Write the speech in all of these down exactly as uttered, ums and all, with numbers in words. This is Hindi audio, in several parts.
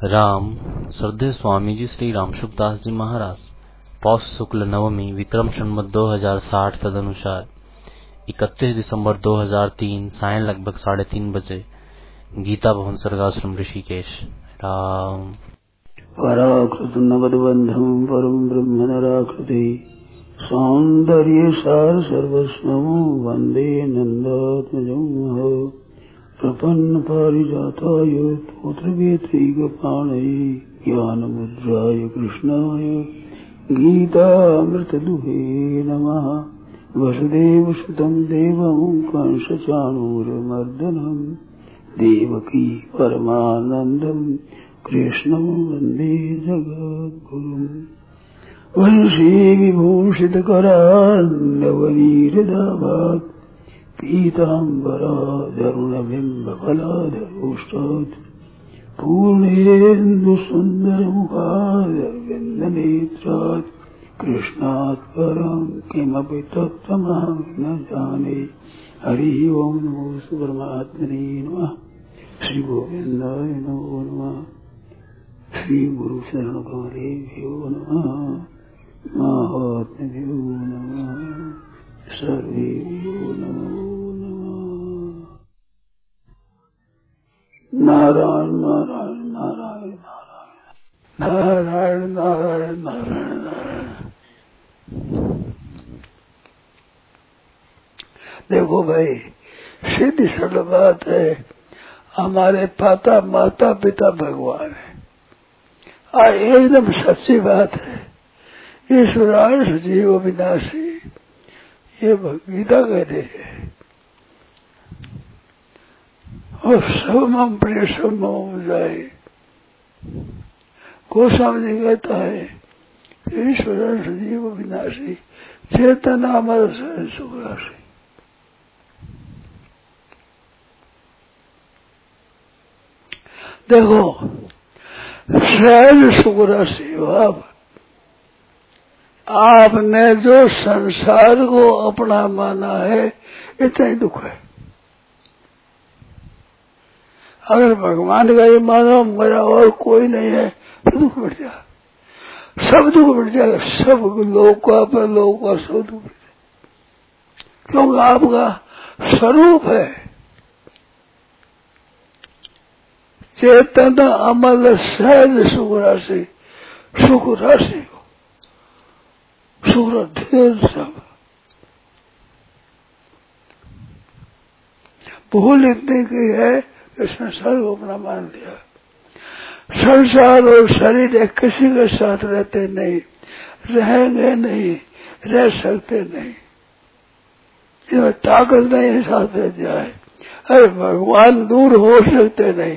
राम श्रद्धेय स्वामी जी श्री रामसुखदास जी महाराज पौष शुक्ल नवमी विक्रम संवत दो हजार साठ तदनुसार इकतीस दिसंबर दो हजार तीन सायं लगभग साढ़े तीन बजे गीता भवन सर्गाश्रम ऋषिकेश। राम पराकृत नवदबंधम परम ब्रह्म नराकृति सौंदर्य सार सर्वस्वं वंदे नंदात्मजं प्रपन्न पारिजाताय तोत्रवेत्रैकपाणये ज्ञानमुद्राय कृष्णाय गीतामृतदुहे नमः। वसुदेवसुतं देवं कंसचाणूरमर्दनं देवकी परमानन्दं कृष्णं वन्दे जगद्गुरुम्। वंशी विभूषितकरान्नवनीरदाभात् पीताम्बराधरुणबिम्बफलाधरोष्टात् पूर्णेन्दुसुन्दरमुखादरविन्दनेत्रात् कृष्णात् परं किमपि तत्त्वमहं न जाने। हरि ओं नमो परमात्मने नमः। श्री गोविन्दाय नमो नमः। श्री गुरु शरण कमलेभ्यो नमः। महात्म्यो नमः। सर्वेभ्यो नमो नमः। नारायण नारायण नारायण नारायण नारायण नारायण नारायण। देखो भाई, सीधी सरल बात है, हमारे पाता माता पिता भगवान है। आ एकदम सच्ची बात है। ईश्वरांश जीव विनाशी, ये गीता कहते हैं। और सब मम प्रिय सब मम जाए। गोस्वामी जी कहता है ईश्वरांश जीव विनाशी चेतना अमर सुख राशि। देखो सहज सुख राशि भाव, आपने जो संसार को अपना माना है इतना ही दुख है। अगर भगवान का ये मानो मेरा और कोई नहीं है तो दुख मिट जाए, सब दुख मिट जाएगा। सब लोग का पर लोग का सब दुख मिट जाए, क्योंकि आपका स्वरूप है चेतन अमल सहज सुख राशि। सुख राशि को सुख ढेर सब भूल इतनी की है कि संसार को अपना मान लिया। संसार और शरीर एक किसी के साथ रहते नहीं, रहेंगे नहीं, रह सकते नहीं, इसमें ताकत नहीं साथ रह जाए। अरे भगवान दूर हो सकते नहीं।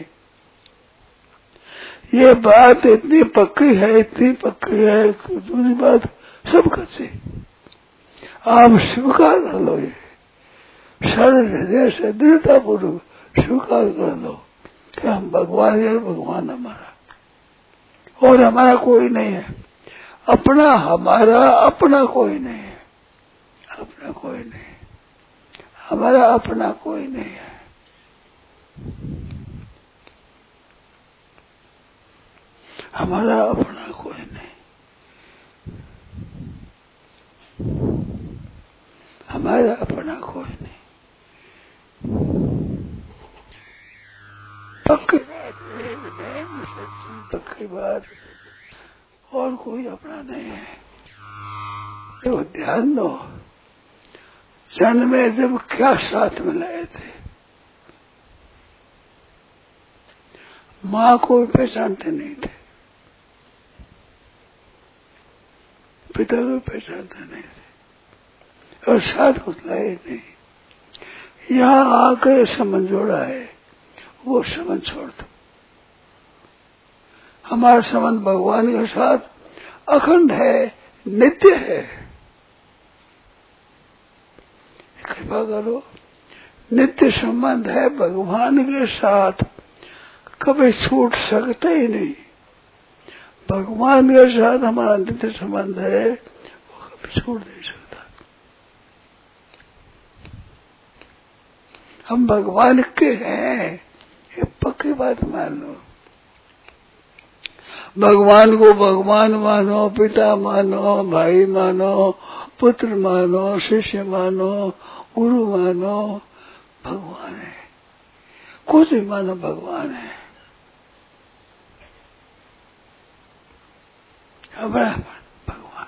ये बात इतनी पक्की है, इतनी पक्की है, दूसरी बात सब कच्ची। आप स्वीकार कर लो, ये सारे हृदय से दृढ़ता पूर्वक स्वीकार कर लो कि हम भगवान है, भगवान हमारा और हमारा कोई नहीं है। अपना हमारा अपना कोई नहीं है, अपना कोई नहीं, हमारा अपना कोई नहीं है। हमारा अपना कोई नहीं, हमारा अपना कोई नहीं। पक्की बात, पक्की बात, और कोई अपना नहीं है। तो ध्यान दो, जन्म में जब क्या साथ में लाए थे, माँ को पहचानते नहीं थे, पिता को पहचानते नहीं थे, और साथ कुछ लाए नहीं। यहाँ आकर संबंध जोड़ा है, वो संबंध छोड़ दो। हमारा संबंध भगवान के साथ अखंड है, नित्य है। कृपा करो, नित्य संबंध है भगवान के साथ, कभी छूट सकते ही नहीं। भगवान के साथ हमारा नित्य संबंध है, वो कभी छूट नहीं सकता। हम भगवान के हैं, ये पक्की बात मान लो। भगवान को भगवान मानो, पिता मानो, भाई मानो, पुत्र मानो, शिष्य मानो, गुरु मानो, भगवान है। कुछ भी मानो भगवान है। अपना भगवान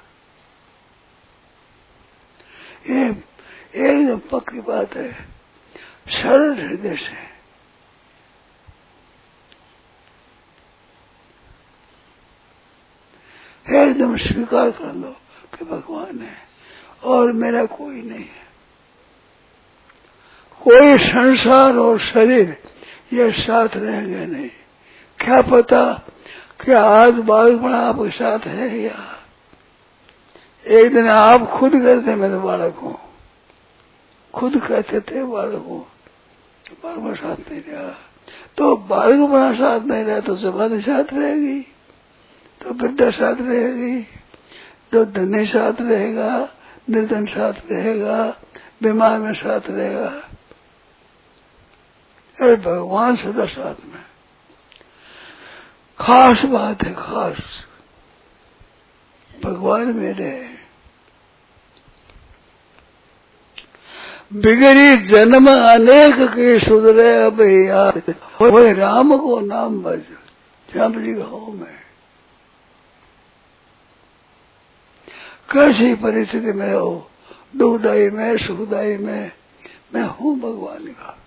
ये एकदम पक्की बात है, सरल हृदय से। एकदम स्वीकार कर लो कि भगवान है और मेरा कोई नहीं है। कोई संसार और शरीर ये साथ रहेंगे नहीं। क्या पता कि आज बालक आपके साथ है या एक दिन आप खुद कहते मेरे बालक हूं, खुद कहते थे बालक हूं, बालक साथ नहीं रहा, तो बालक बना साथ नहीं रहा तो जबानी साथ रहेगी, तो वृद्धा साथ रहेगी, तो धनी साथ रहेगा, निर्धन साथ रहेगा, बीमार में साथ रहेगा। अरे भगवान सदा साथ में। खास बात है, खास भगवान मेरे बिगड़ी जन्म अनेक के सुधरे अब याद, वही राम को नाम बज राम जी हो मैं। कैसी परिस्थिति में हो, दुखदाई में सुखदाई में, मैं हूँ भगवान का।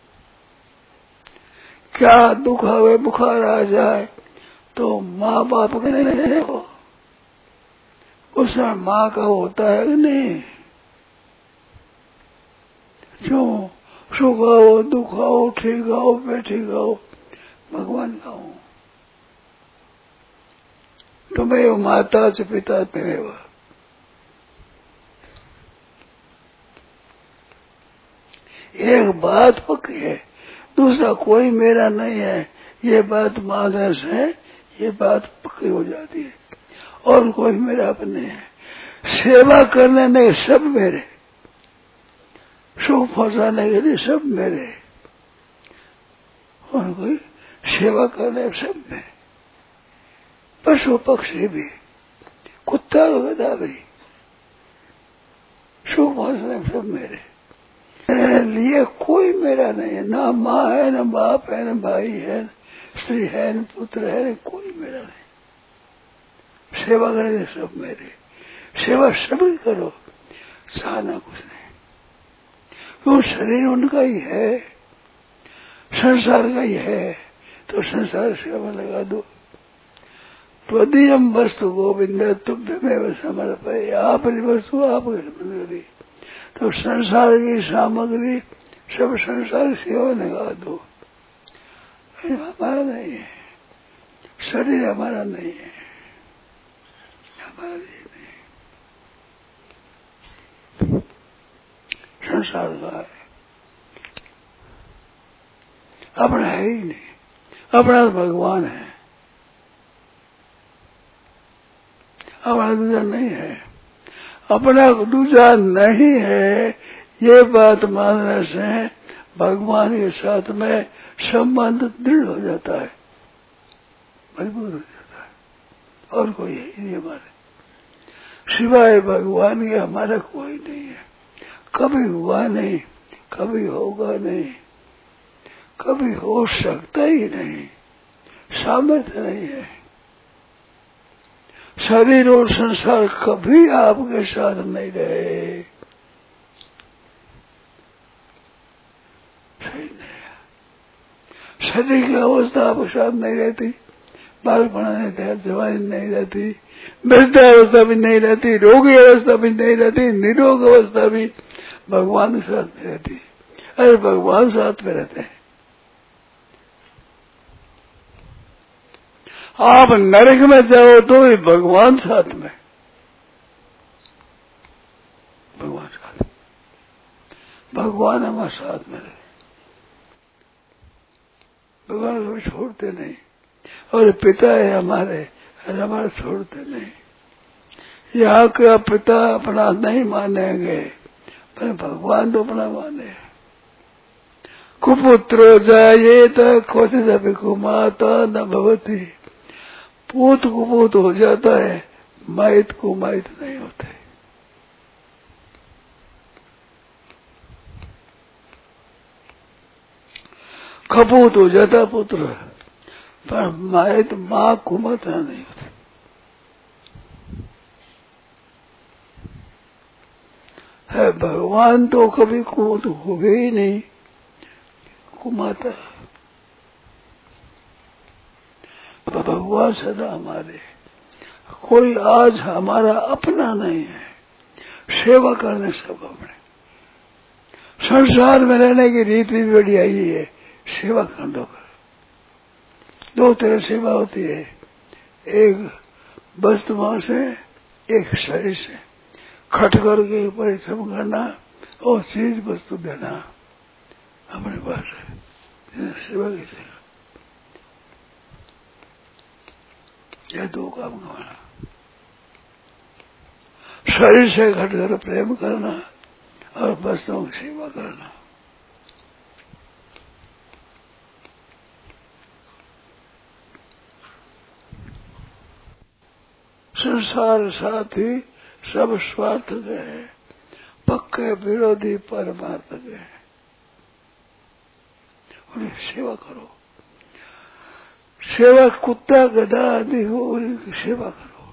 क्या दुख आवे बुखार आ जाए तो माँ बाप के नहीं हो, उसमें माँ का होता है कि नहीं। जो सुख आओ दुख आओ ठीक आओ बेठीक आओ भगवान का हूँ। तुम्हें माता से पिता तेरे। एक बात पक्की है, दूसरा कोई मेरा नहीं है, ये बात मानने से ये बात पक्की हो जाती है। और कोई मेरा अपने है, सेवा करने नहीं सब मेरे, सुख पहुंचाने के लिए सब मेरे, और कोई सेवा करने सब में, पशु पक्षी भी, कुत्ता गधा भी, सुख पहुंचाने सब मेरे। लिए कोई मेरा नहीं है, ना माँ है, ना बाप है, ना भाई है, स्त्री है, न पुत्र है, न कोई मेरा नहीं। सेवा करने सब मेरे, सेवा सभी करो, चाहना कुछ नहीं। क्यों शरीर उनका ही है, संसार का ही है, तो संसार सेवा लगा दो। त्वदीयम वस्तु गोविंद तुभ्यमेव समर्पये, आपकी वस्तु आप समर्पी। तो संसार की सामग्री सब संसार सेवा लगा दो। हमारा नहीं है, शरीर हमारा नहीं है, हमारा नहीं, संसार का है, अपना है ही नहीं। अपना तो भगवान है, अपना दूसरा नहीं है, अपना दूसरा नहीं है। ये बात मानने से भगवान के साथ में संबंध दृढ़ हो जाता है, मजबूत हो जाता है। और कोई है नहीं हमारे सिवाय भगवान के, हमारा कोई नहीं है। कभी हुआ नहीं, कभी होगा नहीं, कभी हो सकता ही नहीं, सामर्थ्य नहीं है। शरीर और संसार कभी आपके साथ नहीं रहे, सही नहीं है। शरीर की अवस्था आपके साथ नहीं रहती, बालपन नहीं रहता, जवानी नहीं रहती, वृद्धावस्था भी नहीं रहती, रोगी अवस्था भी नहीं रहती, निरोग अवस्था भी भगवान के साथ में रहती। अरे भगवान साथ में रहते हैं। आप नरक में जाओ तो भी भगवान साथ में, भगवान साथ, भगवान हमारे साथ में रहे, भगवान कभी छोड़ते नहीं। और पिता है हमारे, हमारे छोड़ते नहीं। यहाँ का पिता अपना नहीं मानेंगे, पर भगवान तो अपना माने। कुपुत्रो जायेत क्वचिदपि कुमाता न भवति, पूत कुपूत हो जाता है, माइत को माइत नहीं होते। खपूत हो जाता पुत्र, पर माइत माँ को माता नहीं होती। है भगवान तो कभी कुपूत हो गए ही नहीं, कुमाता। भगवान सदा हमारे, कोई आज हमारा अपना नहीं है। सेवा करने सब अपने। संसार में रहने की रीति भी बड़ी आई है, सेवा कर दो। दो तरह सेवा होती है, एक वस्तुओं से, एक शरीर से। खट करके परिश्रम करना और चीज वस्तु देना अपने पास है, सेवा की सेवा। यह दो काम करना। शरीर से घट कर प्रेम करना और वस्तुओं की सेवा करना। संसार साथी सब स्वार्थ गए, पक्के विरोधी परमार्थ गए। उन्हें सेवा करो। सेवा कुत्ता गधा आदि हो, उनकी सेवा करो।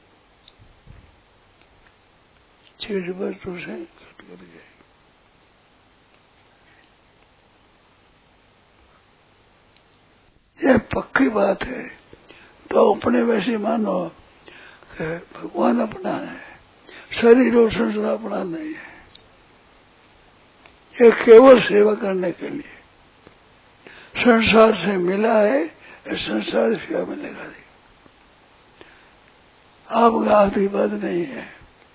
चीज वस्तु से घट कर गए। यह पक्की बात है। तो अपने वैसे मानो कि भगवान अपना है, शरीर और संसार अपना नहीं है। ये केवल सेवा करने के लिए संसार से मिला है, संसार सेवा मिलेगा नहीं। आपका हाथ की बात नहीं है,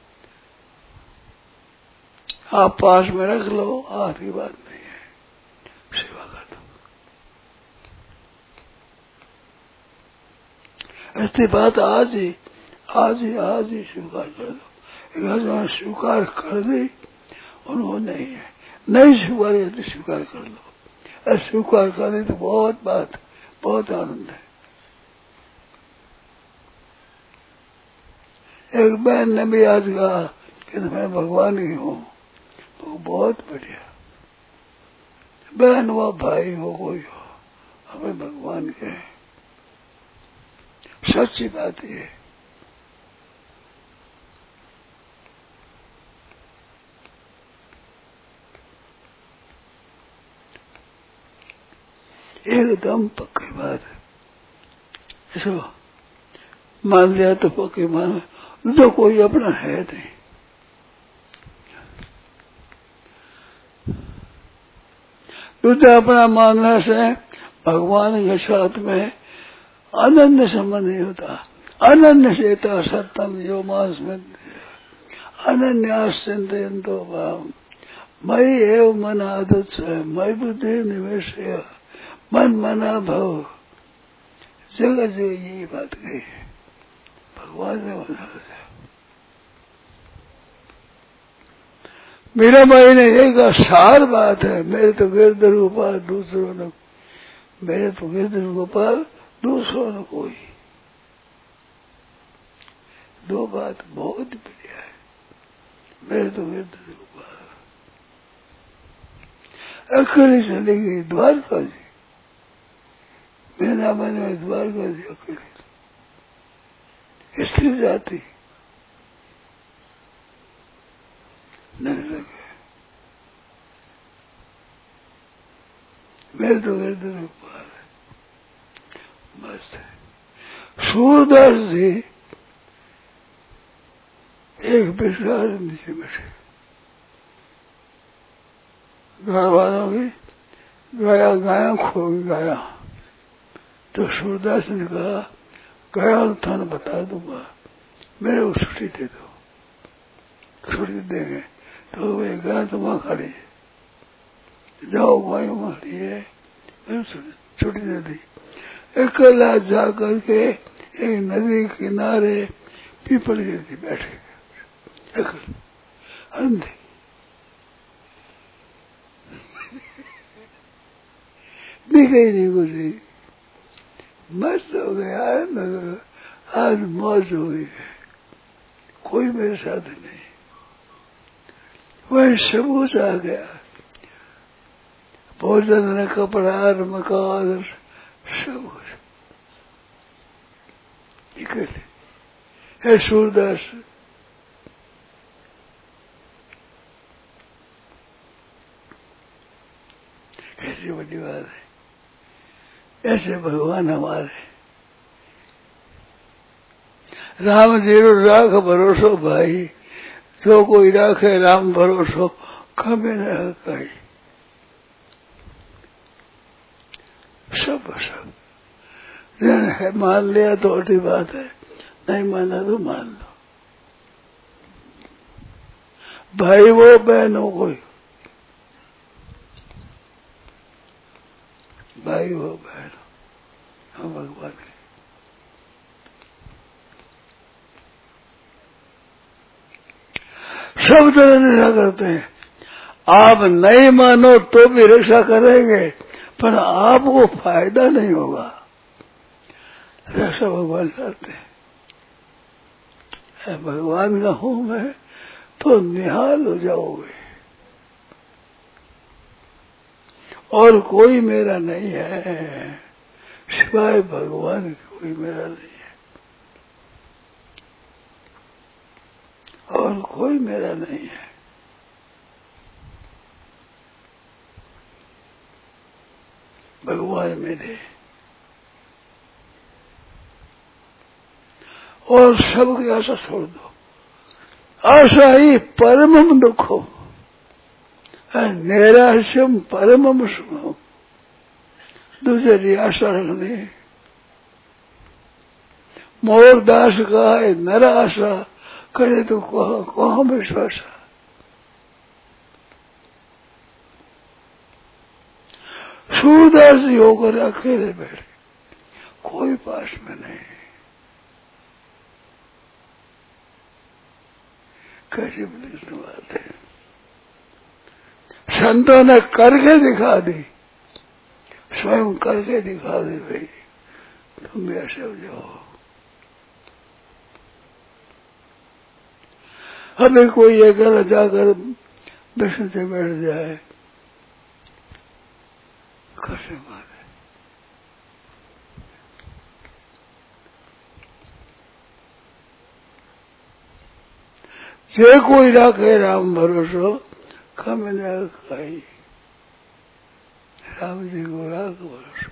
आप पास में रख लो, हाथ की बात नहीं है, सेवा कर दो। ऐसी बात आज ही आज ही आज ही स्वीकार कर दो। स्वीकार कर दी उन्होंने नहीं है, नहीं स्वीकार तो स्वीकार कर लो। स्वीकार कर दी तो बहुत बात, बहुत आनंद है। एक बहन ने भी आज कहा कि मैं भगवान की हूँ, तो बहुत बढ़िया। बहन हो भाई हो कोई हो, हमें भगवान के सच्ची बात ये। एकदम पक्की बात है। ऐसा मान लिया तो पक्की मान, तो कोई अपना है नहीं। तुझे अपना मानने से भगवान के साथ में अनन्य संबंध नहीं होता। अनन्य चेता सत्यम यो मास में अनन्याश्चिंतयन्तो भाव मयि एव मन आदत मयि बुद्धि निवेश मन मना भव जगत जो यही बात कही है भगवान ने बता दिया। मेरा भाई ने एक सार बात है, मेरे तो गिरधर गोपाल दूसरों ने, मेरे तो गिरधर गोपाल दूसरों ने कोई। दो बात बहुत बढ़िया है, मेरे तो गिरधर गोपाल। अकेली चली गई द्वारका जी, मेरा मन में द्वारका जी अकेली स्त्री जाती नहीं लगे। मेरे तो गिरधर गोपाल मस्त है। सूरदास जी एक विशाल नीचे बैठे, घर वालों की गाया गाया खो गई गाया। तो सूरदास ने कहा गया थाने बता दूंगा, मेरे को छुट्टी दे दो। छुट्टी देंगे तो वे गया तो वहां खड़ी, जाओ भाई वहां खड़ी है, छुट्टी दे दी। अकेला जा करके एक नदी के किनारे पीपल गिरती बैठे अंधे। दिखे नहीं कुछ, मस्त हो गया है, आज मौज हो गई है, कोई मेरे साथ नहीं। वही सबूत आ गया, भोजन न कपड़ा मकान सब कुछ निकले। है सूरदास, कैसी बड़ी बात है। ऐसे भगवान हमारे राम जीरो राख भरोसो भाई, जो कोई राखे राम भरोसो कभी न कही। सब सब है, मान लिया तो अच्छी बात है, नहीं माना तो मान लो। भाई वो बहन हो कोई, भाई हो बहन हो, हम भगवान के सब तरह रक्षा करते हैं। आप नहीं मानो तो भी रक्षा करेंगे, पर आपको फायदा नहीं होगा। रक्षा भगवान करते हैं। भगवान का हूं मैं तो निहाल हो जाओगे, और कोई मेरा नहीं है सिवाय भगवान, कोई मेरा नहीं है, और कोई मेरा नहीं है। भगवान मेरे, और सबकी आशा छोड़ दो। आशा ही परमम दुखो, नैराश्यम परमम सुखम। दूसरी आशा रखनी। मोर दास का है नर आशा, करे तो कहाँ विश्वास। सूरदास होकर अकेले बैठे, कोई पास में नहीं। कैसी बड़ी बात है। संतों ने करके दिखा दी, स्वयं करके दिखा दी। भाई तुम भी ऐसे हो जाओ। अभी कोई एक जाकर विष्णु से बैठ जाए, कैसे मारे। जे कोई राखे राम भरोसो कम न कही। राम जी को राख भरोसो।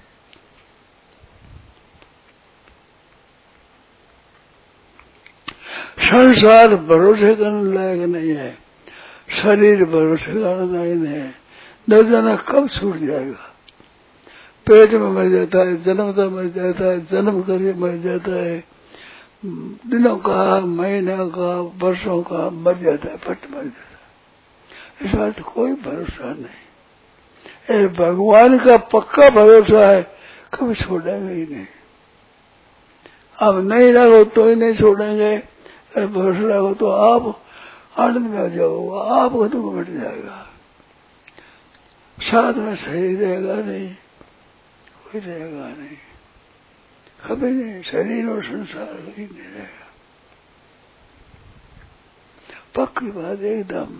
संसार भरोसे करने लायक नहीं है, शरीर भरोसे करने लायक नहीं है। न जाना कब छूट जाएगा। पेट में मर जाता है, जन्मता मर जाता है, जन्म करके मर जाता है, दिनों का, महीनों का, वर्षों का मर जाता है, फट मर जाता है। इस बात कोई भरोसा नहीं। ए भगवान का पक्का भरोसा है, कभी छोड़ेंगे ही नहीं। अब नहीं रहो तो ही नहीं छोड़ेंगे, भरोसा रहो तो आप आनंद में आ जाओगे, आपको तो मिट जाएगा। साथ में सही रहेगा नहीं, कोई रहेगा नहीं, कभी नहीं। शरीर और संसार कभी नहीं रहेगा। पक्की बात एकदम।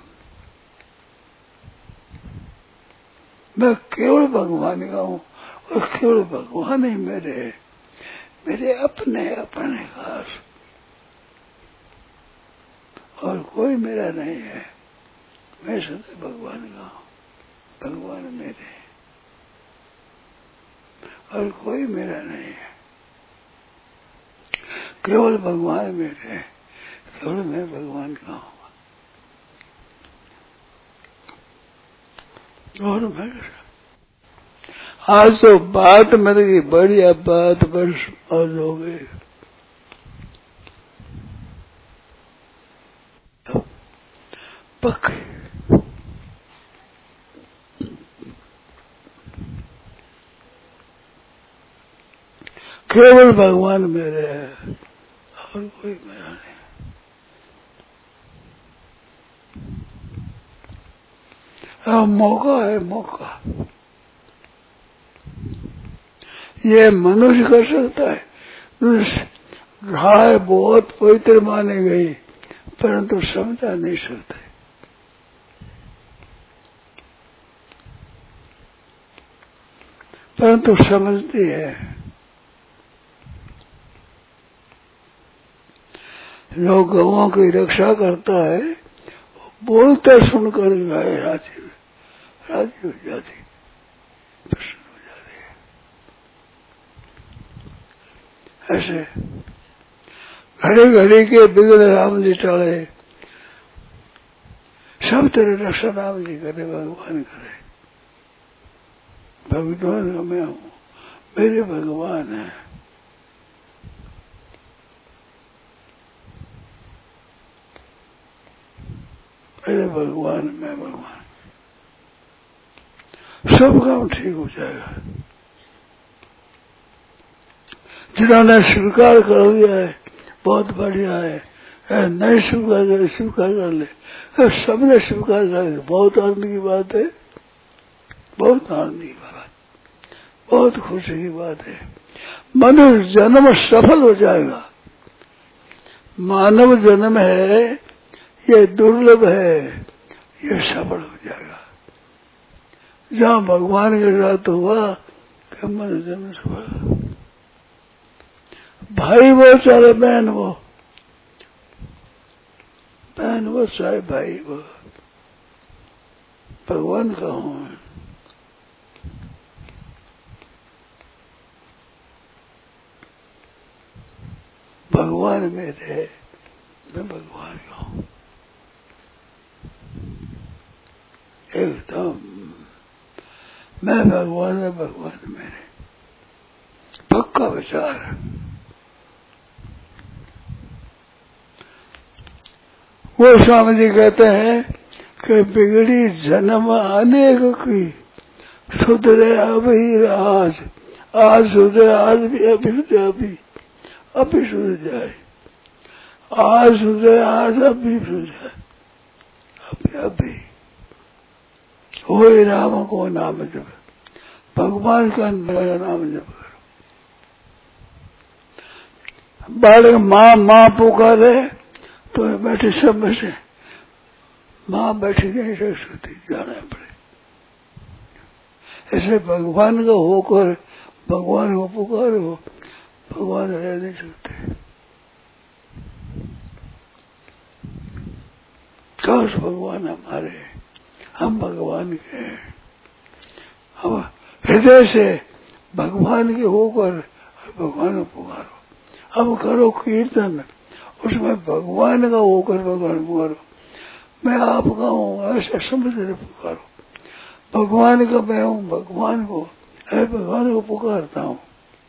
मैं केवल भगवान का हूँ, और केवल भगवान ही मेरे मेरे अपने अपने खास, और कोई मेरा नहीं है। मैं सदैव भगवान का हूँ, भगवान मेरे, और कोई मेरा नहीं है। केवल भगवान मेरे, केवल मैं भगवान का हूँ, और मैं। आज तो बात मेरी बढ़िया बात बस और हो गई। पक्के केवल भगवान मेरे है, और कोई मेरा नहीं। अब मौका है, मौका। ये मनुष्य कर सकता है। गाय बहुत पवित्र मानी गई, परंतु समझा नहीं सकते। परंतु समझती है। जो गौओं की रक्षा करता है, बोलते सुनकर गाय राजी राजी हो जाती, प्रसन्न हो जाती है। ऐसे घड़ी घड़ी के बिगड़ राम जी टाले, सब तेरे रक्षा राम जी करे, भगवान करे। भगवान का मैं हूँ, मेरे भगवान है। मेरे भगवान, मैं भगवान, सब काम ठीक हो जाएगा। जिन्होंने स्वीकार कर लिया है बहुत बढ़िया है, नहीं स्वीकार कर स्वीकार कर ले, सबने स्वीकार कर लिया, बहुत आनंद की बात है, बहुत आनंद की बात, बहुत खुशी की बात है। मनुष्य जन्म सफल हो जाएगा। मानव जन्म है, ये दुर्लभ है, ये सफल हो जाएगा। जहाँ भगवान के साथ हुआ कि मनुष्य जन्म सफल। भाई वो चाहे बहन वो, बहन वो चाहे भाई वो, भगवान का हूं। भगवान मेरे, मैं भगवान का हूं। एकदम मैं भगवान में, भगवान मेरे, पक्का विचार। वो स्वामी जी कहते हैं कि बिगड़ी जन्म अनेक की, सुधरे अभी आज, आज सुधरे आज भी, अभी सुधरे अभी, अभी सुधर जाए, आज सुधरे आज, अभी सुधरे अभी अभी। वही राम को नाम जप, भगवान का नाम जप करो। बालक माँ माँ पुकारे तो बैठे, सब बैठे, माँ बैठी नहीं रह सकती, जाना पड़े। ऐसे भगवान का होकर भगवान को पुकारो, भगवान रह नहीं सकते। काश भगवान हमारे, हम भगवान के हैं। हम हृदय से भगवान के होकर भगवान को पुकारो। अब करो कीर्तन, उसमें भगवान का होकर भगवान पुकारो। मैं आपका हूँ ऐसा समझ कर पुकारो। भगवान का मैं हूँ, भगवान को है, भगवान को पुकारता हूँ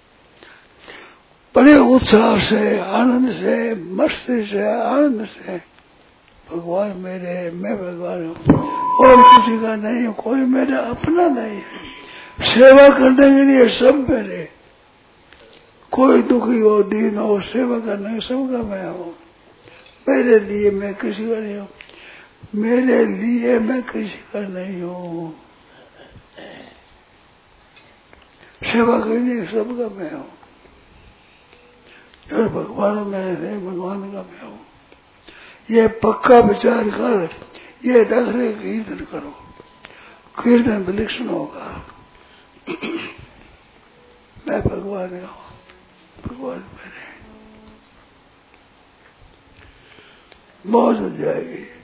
बड़े उत्साह से, आनंद से, मस्ती से, आनंद से। भगवान मेरे, मैं भगवान हूँ, और किसी का नहीं हूँ, कोई मेरा अपना नहीं है। सेवा करने के लिए सब मेरे, कोई दुखी हो, दीन हो, सेवा करने सबका मैं हूँ। मेरे लिए मैं किसी का नहीं हूँ, मेरे लिए मैं किसी का नहीं हूँ। सेवा करने सबका मैं हूँ। और भगवान मेरे, भगवान का मैं हूँ। ये पक्का विचार कर, ये रखने कीर्तन करो, कीर्तन विलक्षण होगा। मैं भगवान का हूँ, भगवान मेरे, मौज हो जाएगी।